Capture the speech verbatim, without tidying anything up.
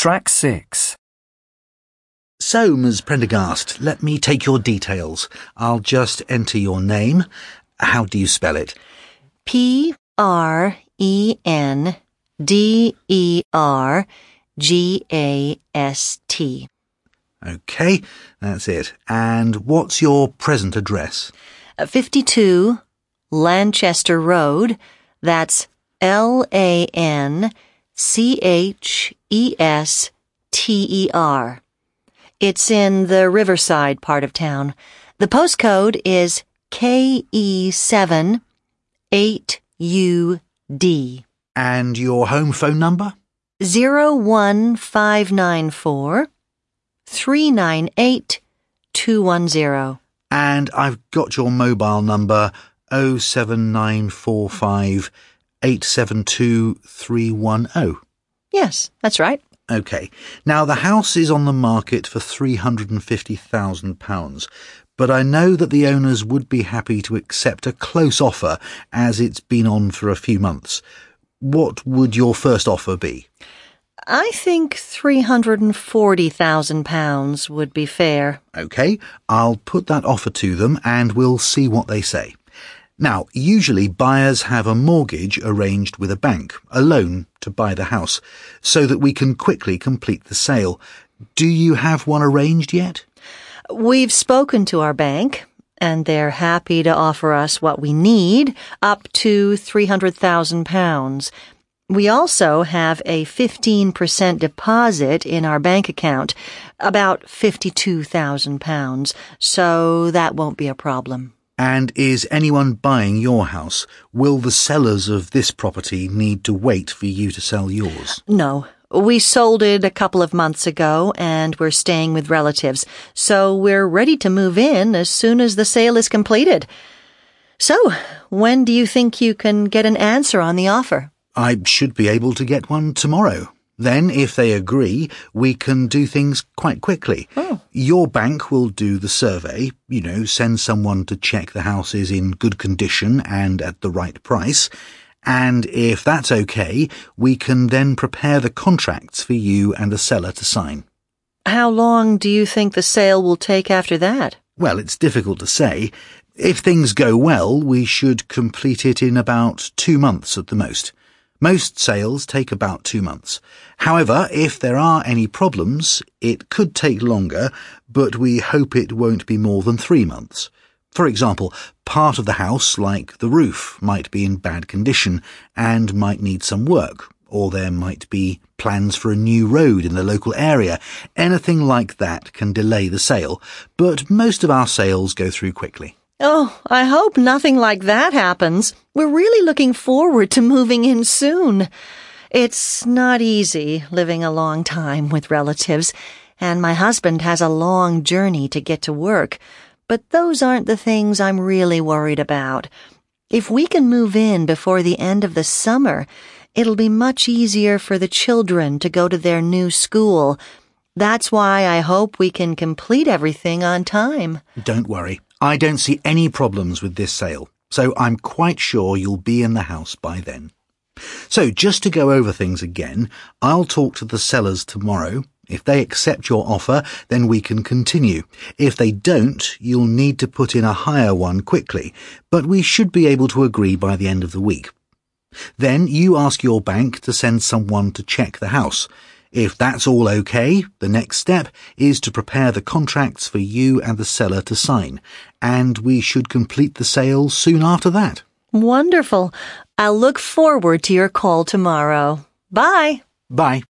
Track six. So, Miz Prendergast, let me take your details. I'll just enter your name. How do you spell it? P R E N D E R G A S T. OK, that's it. And what's your present address? fifty-two Lanchester Road. That's L A N C H E S T E R. It's in the Riverside part of town. The postcode is K E seven eight U D. And your home phone number? Zero one five nine four three nine eight two one zero. And I've got your mobile number oh seven nine four five eight seven two three one oh. Yes, that's right. OK. Now, the house is on the market for three hundred fifty thousand pounds, but I know that the owners would be happy to accept a close offer as it's been on for a few months. What would your first offer be? I think three hundred forty thousand pounds would be fair. OK, I'll put that offer to them and we'll see what they say. Now, usually buyers have a mortgage arranged with a bank, a loan to buy the house, so that we can quickly complete the sale. Do you have one arranged yet? We've spoken to our bank, and they're happy to offer us what we need, up to three hundred thousand pounds. We also have a fifteen percent deposit in our bank account, about fifty-two thousand pounds, so that won't be a problem. And is anyone buying your house? Will the sellers of this property need to wait for you to sell yours? No. We sold it a couple of months ago, and we're staying with relatives, so we're ready to move in as soon as the sale is completed. So, when do you think you can get an answer on the offer? I should be able to get one tomorrow. Then, if they agree, we can do things quite quickly. Oh. Your bank will do the survey, you know, send someone to check the house is in good condition and at the right price. And if that's okay, we can then prepare the contracts for you and the seller to sign. How long do you think the sale will take after that? Well, it's difficult to say. If things go well, we should complete it in about two months at the most. Most sales take about two months. However, if there are any problems, it could take longer, but we hope it won't be more than three months. For example, part of the house, like the roof, might be in bad condition and might need some work, or there might be plans for a new road in the local area. Anything like that can delay the sale, but most of our sales go through quickly. Oh, I hope nothing like that happens. We're really looking forward to moving in soon. It's not easy living a long time with relatives, and my husband has a long journey to get to work. But those aren't the things I'm really worried about. If we can move in before the end of the summer, it'll be much easier for the children to go to their new school. That's why I hope we can complete everything on time. Don't worry. I don't see any problems with this sale, so I'm quite sure you'll be in the house by then. So just to go over things again, I'll talk to the sellers tomorrow. If they accept your offer, then we can continue. If they don't, you'll need to put in a higher one quickly, but we should be able to agree by the end of the week. Then you ask your bank to send someone to check the house. If that's all okay, the next step is to prepare the contracts for you and the seller to sign, and we should complete the sale soon after that. Wonderful. I'll look forward to your call tomorrow. Bye. Bye.